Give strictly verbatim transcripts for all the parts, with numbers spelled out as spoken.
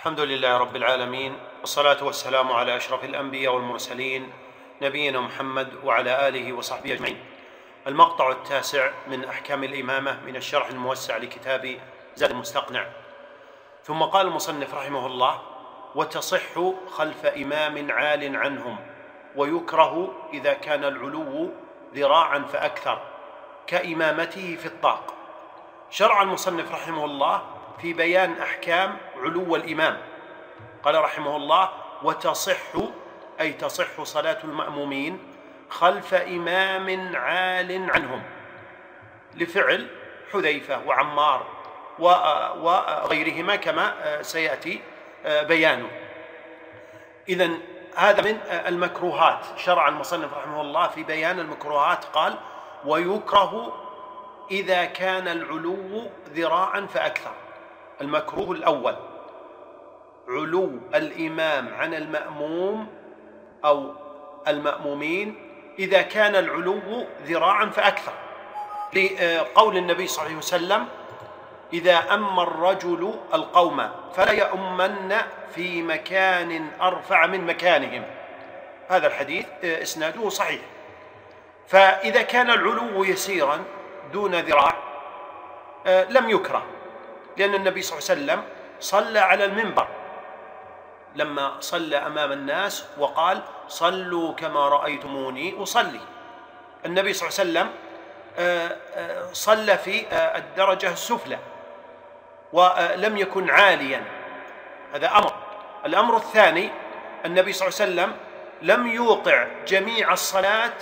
الحمد لله رب العالمين، والصلاة والسلام على أشرف الأنبياء والمرسلين نبينا محمد وعلى آله وصحبه أجمعين. المقطع التاسع من أحكام الإمامة من الشرح الموسع لكتاب زاد المستقنع. ثم قال المصنف رحمه الله: وتصح خلف إمام عال عنهم، ويكره إذا كان العلو ذراعا فأكثر كإمامته في الطاق. شرع المصنف رحمه الله في بيان أحكام علو الإمام. قال رحمه الله: وتصح أي تصح صلاة المأمومين خلف إمام عال عنهم، لفعل حذيفة وعمار وغيرهما كما سيأتي بيانه. إذن هذا من المكروهات. شرع المصنف رحمه الله في بيان المكروهات قال: ويكره إذا كان العلو ذراعا فأكثر. المكروه الأول علو الإمام عن المأموم أو المأمومين إذا كان العلو ذراعا فأكثر، لقول النبي صلى الله عليه وسلم: إذا أما الرجل القوم فلا يؤمن في مكان أرفع من مكانهم. هذا الحديث إسناده صحيح. فإذا كان العلو يسيرا دون ذراع لم يكره، لأن النبي صلى الله عليه وسلم صلى على المنبر لما صلى أمام الناس وقال: صلوا كما رأيتموني أصلي. النبي صلى الله عليه وسلم صلى في الدرجة السفلى ولم يكن عاليا. هذا أمر. الأمر الثاني: النبي صلى الله عليه وسلم لم يوقع جميع الصلاة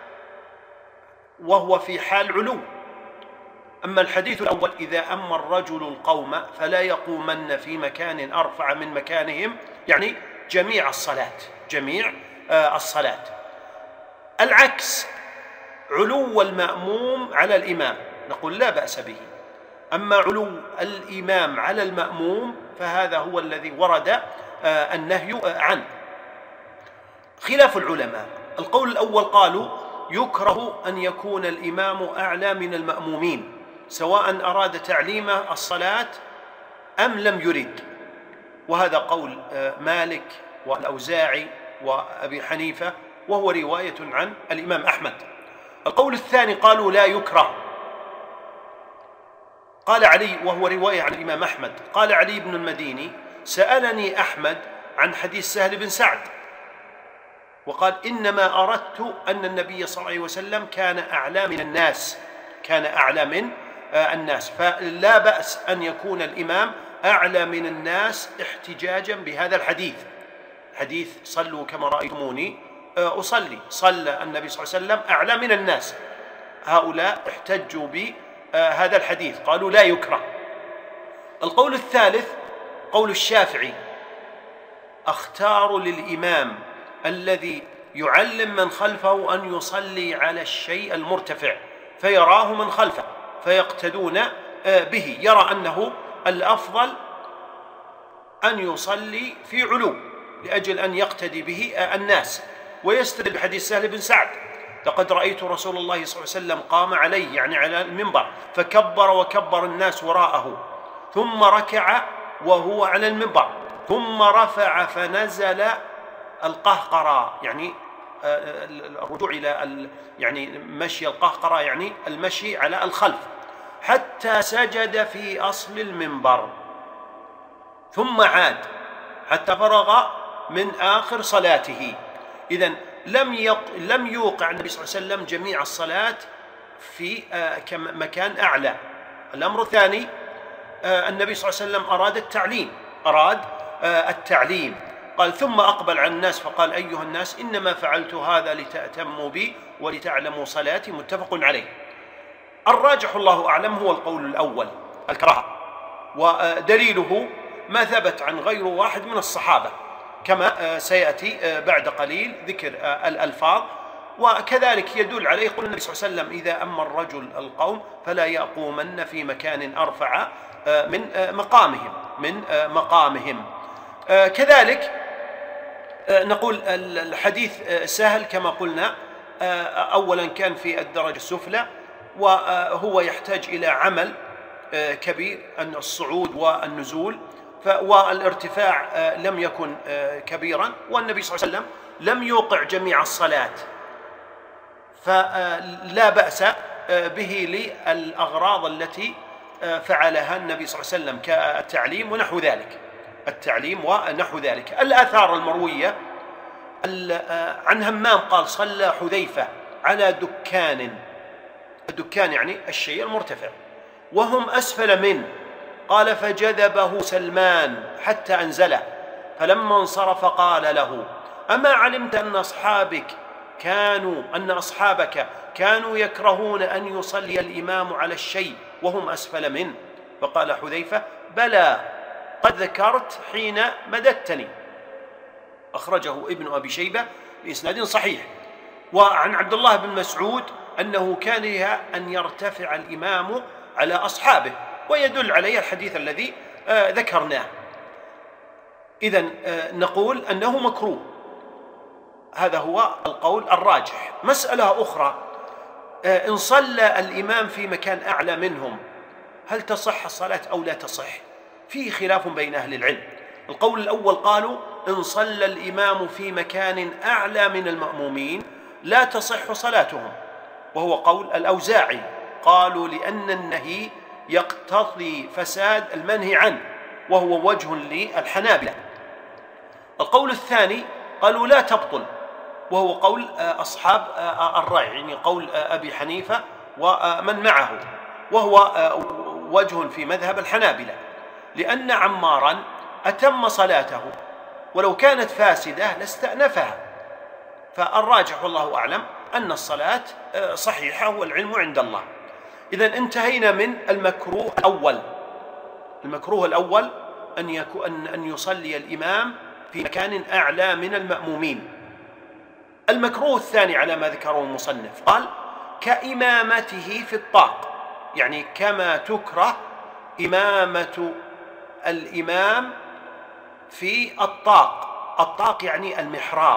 وهو في حال علو. أما الحديث الأول: إذا أما الرجل القوم فلا يقومن في مكان أرفع من مكانهم، يعني جميع الصلاة جميع الصلاة. العكس علو المأموم على الإمام نقول لا بأس به. أما علو الإمام على المأموم فهذا هو الذي ورد النهي عنه. خلاف العلماء: القول الأول قالوا يكره أن يكون الإمام أعلى من المأمومين، سواء أراد تعليم الصلاة أم لم يرد، وهذا قول مالك والأوزاعي وأبي حنيفة، وهو رواية عن الإمام أحمد. القول الثاني قالوا لا يكره. قال علي، وهو رواية عن الإمام أحمد، قال علي بن المديني: سألني أحمد عن حديث سهل بن سعد وقال: إنما أردت أن النبي صلى الله عليه وسلم كان أعلى من الناس كان أعلى من الناس فلا بأس أن يكون الإمام أعلى من الناس احتجاجا بهذا الحديث، حديث صلوا كما رأيتموني أصلي. صلى النبي صلى الله عليه وسلم أعلى من الناس. هؤلاء احتجوا بهذا الحديث، قالوا لا يكره. القول الثالث قول الشافعي: أختار للإمام الذي يعلم من خلفه أن يصلي على الشيء المرتفع فيراه من خلفه فيقتدون به. يرى أنه الأفضل أن يصلي في علو لأجل أن يقتدي به الناس، ويستدل بحديث سهل بن سعد: لقد رأيت رسول الله صلى الله عليه وسلم قام عليه، يعني على المنبر، فكبر وكبر الناس وراءه، ثم ركع وهو على المنبر، ثم رفع فنزل القهقرى، يعني الرجوع إلى يعني مشي القهقرى، يعني المشي على الخلف، حتى سجد في أصل المنبر، ثم عاد حتى فرغ من آخر صلاته. إذن لم يق... لم يوقع النبي صلى الله عليه وسلم جميع الصلاة في مكان أعلى. الأمر الثاني: النبي صلى الله عليه وسلم أراد التعليم أراد التعليم قال: ثم أقبل على الناس فقال: أيها الناس، إنما فعلت هذا لتأتموا بي ولتعلموا صلاتي. متفق عليه. الراجح الله أعلم هو القول الأول، الكراهة، ودليله ما ثبت عن غير واحد من الصحابة كما سيأتي بعد قليل ذكر الألفاظ. وكذلك يدل عليه قول النبي صلى الله عليه وسلم: إذا أما الرجل القوم فلا يقومن في مكان أرفع من مقامهم من مقامهم كذلك نقول الحديث سهل كما قلنا أولا كان في الدرجة السفلى، وهو يحتاج إلى عمل كبير، أن الصعود والنزول، والارتفاع لم يكن كبيرا، والنبي صلى الله عليه وسلم لم يوقع جميع الصلاة، فلا بأس به للأغراض التي فعلها النبي صلى الله عليه وسلم كالتعليم ونحو ذلك، التعليم ونحو ذلك. الآثار المروية عن همام قال: صلى حذيفة على دكان، الدكان يعني الشيء المرتفع، وهم أسفل منه، قال: فجذبه سلمان حتى أنزله، فلما انصرف قال له: أما علمت أن أصحابك كانوا أن أصحابك كانوا يكرهون أن يصلي الإمام على الشيء وهم أسفل منه؟ فقال حذيفة: بلى، قد ذكرت حين مددتني. أخرجه ابن أبي شيبة بإسناد صحيح. وعن عبد الله بن مسعود أنه كان أن يرتفع الإمام على أصحابه، ويدل عليه الحديث الذي ذكرناه. إذن نقول أنه مكروه، هذا هو القول الراجح. مسألة أخرى: إن صلى الإمام في مكان أعلى منهم هل تصح الصلاة أو لا تصح؟ فيه خلاف بين أهل العلم. القول الأول قالوا: إن صلى الإمام في مكان أعلى من المأمومين لا تصح صلاتهم، وهو قول الأوزاعي، قالوا لأن النهي يقتضي فساد المنهي عنه، وهو وجه للحنابلة. القول الثاني قالوا لا تبطل، وهو قول أصحاب الرأي، يعني قول أبي حنيفة ومن معه، وهو وجه في مذهب الحنابلة، لأن عمارا أتم صلاته ولو كانت فاسدة لاستأنفها. فالراجح والله أعلم أن الصلاة صحيحة والعلم عند الله. إذن انتهينا من المكروه الأول. المكروه الأول أن يكون أن يصلي الإمام في مكان أعلى من المأمومين. المكروه الثاني على ما ذكره المصنف قال: كإمامته في الطاق، يعني كما تكره إمامة الإمام في الطاق. الطاق يعني المحراب.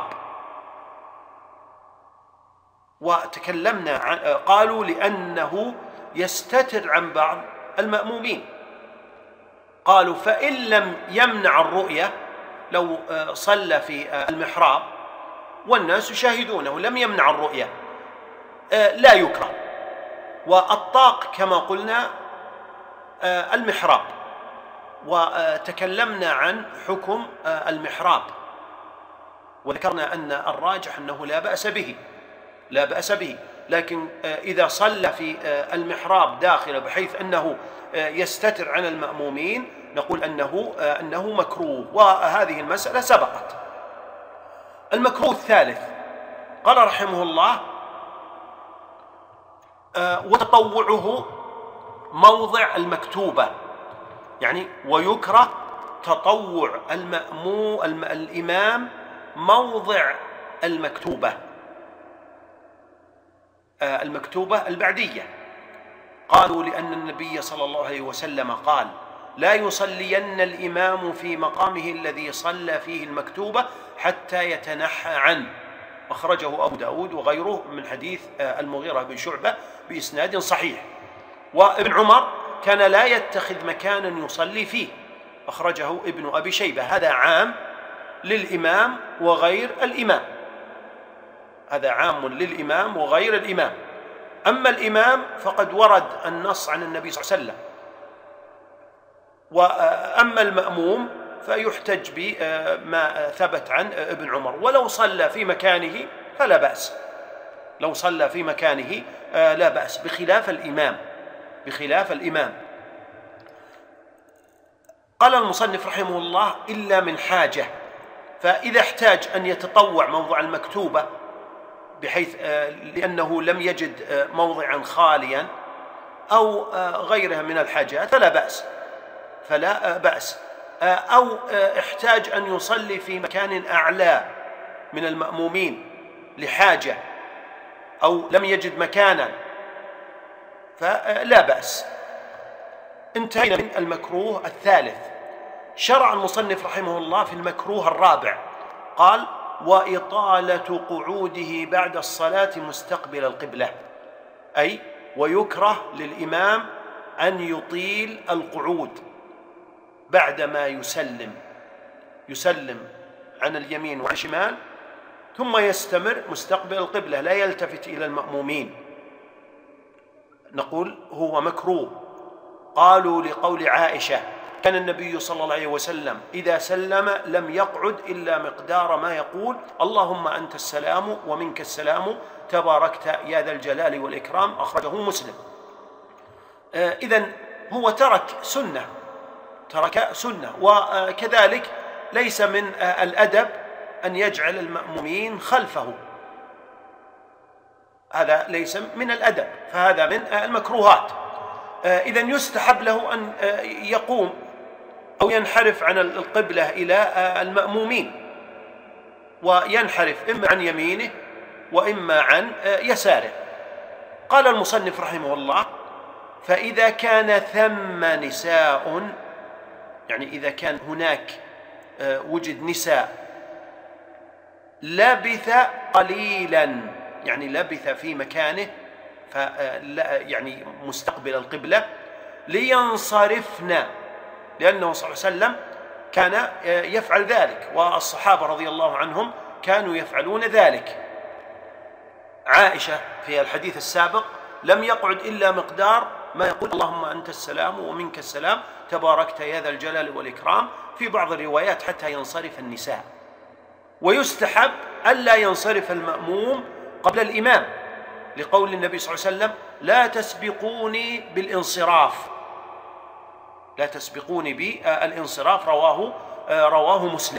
وتكلمنا عن قالوا لأنه يستتر عن بعض المأمومين. قالوا فإن لم يمنع الرؤية، لو صلى في المحراب والناس يشاهدونه لم يمنع الرؤية لا يكره. والطاق كما قلنا المحراب، وتكلمنا عن حكم المحراب وذكرنا أن الراجح أنه لا بأس به لا بأس به لكن إذا صلى في المحراب داخل بحيث أنه يستتر عن المأمومين نقول أنه أنه مكروه، وهذه المسألة سبقت. المكروه الثالث قال رحمه الله: وتطوعه موضع المكتوبة، يعني ويكره تطوع المأمو الإمام موضع المكتوبة المكتوبة البعدية. قالوا لأن النبي صلى الله عليه وسلم قال: لا يصلين الإمام في مقامه الذي صلى فيه المكتوبة حتى يتنحى عنه. أخرجه أبو داود وغيره من حديث المغيرة بن شعبة بإسناد صحيح. وابن عمر كان لا يتخذ مكانا يصلي فيه، أخرجه ابن أبي شيبة. هذا عام للإمام وغير الإمام، هذا عام للإمام وغير الإمام. أما الإمام فقد ورد النص عن النبي صلى الله عليه وسلم، وأما المأموم فيحتج بما ثبت عن ابن عمر. ولو صلى في مكانه فلا بأس، لو صلى في مكانه لا بأس، بخلاف الإمام بخلاف الإمام. قال المصنف رحمه الله: إلا من حاجة، فإذا احتاج أن يتطوع موضع المكتوبة بحيث لأنه لم يجد موضعا خاليا أو غيرها من الحاجات فلا بأس فلا بأس أو احتاج أن يصلي في مكان أعلى من المأمومين لحاجة أو لم يجد مكانا فلا بأس. انتهينا من المكروه الثالث. شرع المصنف رحمه الله في المكروه الرابع، قال: وإطالة قعوده بعد الصلاة مستقبل القبلة، أي ويكره للإمام أن يطيل القعود بعدما يسلم يسلم عن اليمين والشمال ثم يستمر مستقبل القبلة لا يلتفت إلى المأمومين، نقول هو مكروه. قالوا لقول عائشة كان النبي صلى الله عليه وسلم إذا سلم لم يقعد إلا مقدار ما يقول اللهم أنت السلام ومنك السلام تباركت يا ذا الجلال والإكرام، أخرجه مسلم. إذن هو ترك سنة ترك سنة وكذلك ليس من الأدب أن يجعل المأمومين خلفه، هذا ليس من الأدب، فهذا من المكروهات. إذن يستحب له أن يقوم أو ينحرف عن القبلة إلى المأمومين، وينحرف إما عن يمينه وإما عن يساره. قال المصنف رحمه الله: فإذا كان ثم نساء، يعني إذا كان هناك وجد نساء، لبث قليلا، يعني لبث في مكانه يعني مستقبل القبلة لينصرفن، لأنه صلى الله عليه وسلم كان يفعل ذلك والصحابة رضي الله عنهم كانوا يفعلون ذلك. عائشة في الحديث السابق لم يقعد إلا مقدار ما يقول اللهم أنت السلام ومنك السلام تباركت يا ذا الجلال والإكرام، في بعض الروايات حتى ينصرف النساء. ويستحب ألا ينصرف المأموم قبل الإمام، لقول النبي صلى الله عليه وسلم: لا تسبقوني بالانصراف، لا تسبقوني بالانصراف، رواه رواه مسلم.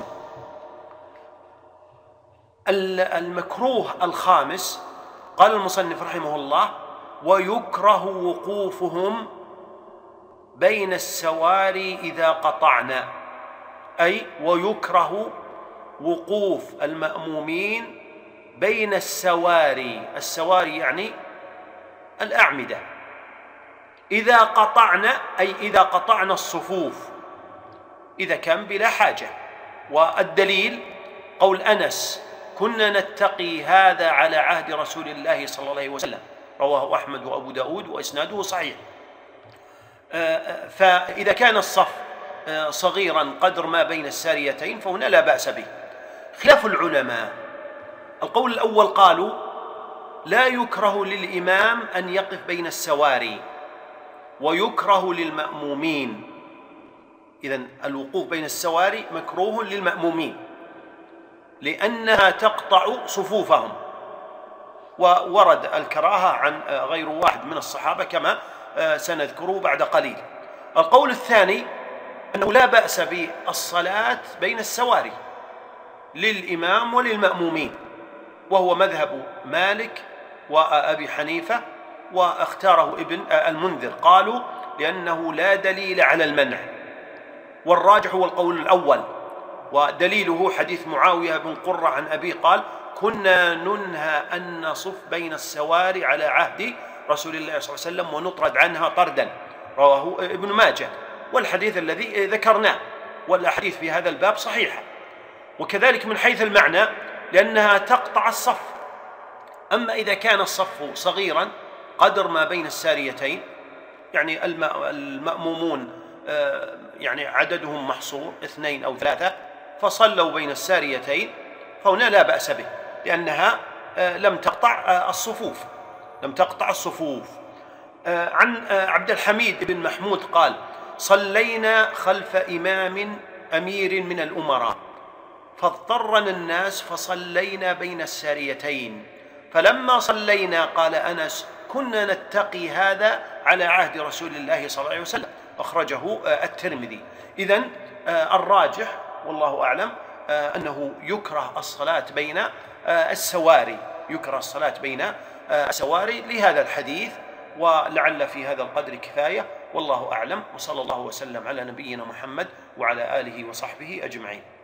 المكروه الخامس قال المصنف رحمه الله: ويكره وقوفهم بين السواري إذا قطعنا، أي ويكره وقوف المأمومين بين السواري، السواري يعني الأعمدة، إذا قطعنا، أي إذا قطعنا الصفوف، إذا كان بلا حاجة. والدليل قول أنس: كنا نتقي هذا على عهد رسول الله صلى الله عليه وسلم، رواه أحمد وأبو داود وإسناده صحيح. فإذا كان الصف صغيرا قدر ما بين الساريتين فهنا لا بأس به. خلاف العلماء، القول الأول قالوا لا يكره للإمام أن يقف بين السواري، ويكره للمأمومين. إذن الوقوف بين السواري مكروه للمأمومين لأنها تقطع صفوفهم، وورد الكراهة عن غير واحد من الصحابة كما سنذكره بعد قليل. القول الثاني أنه لا بأس بالصلاة بين السواري للإمام وللمأمومين، وهو مذهب مالك وأبي حنيفة، واختاره ابن المنذر، قالوا لأنه لا دليل على المنع، والراجح هو القول الأول، ودليله حديث معاوية بن قرة عن أبيه قال: كنا ننهى أن نصف بين السواري على عهد رسول الله صلى الله عليه وسلم ونطرد عنها طردا، رواه ابن ماجه. والحديث الذي ذكرناه والأحاديث في هذا الباب صحيحة. وكذلك من حيث المعنى لأنها تقطع الصف. أما إذا كان الصف صغيرا قدر ما بين الساريتين، يعني المأمومون يعني عددهم محصور اثنين أو ثلاثة فصلوا بين الساريتين، فهنا لا بأس به لأنها لم تقطع الصفوف لم تقطع الصفوف. عن عبد الحميد بن محمود قال: صلينا خلف إمام أمير من الأمراء فاضطرنا الناس فصلينا بين الساريتين، فلما صلينا قال أنس: كنا نتقي هذا على عهد رسول الله صلى الله عليه وسلم، أخرجه الترمذي. إذن الراجح والله أعلم أنه يكره الصلاة بين السواري، يكره الصلاة بين السواري لهذا الحديث، ولعل في هذا القدر كفاية، والله أعلم، وصلى الله وسلم على نبينا محمد وعلى آله وصحبه أجمعين.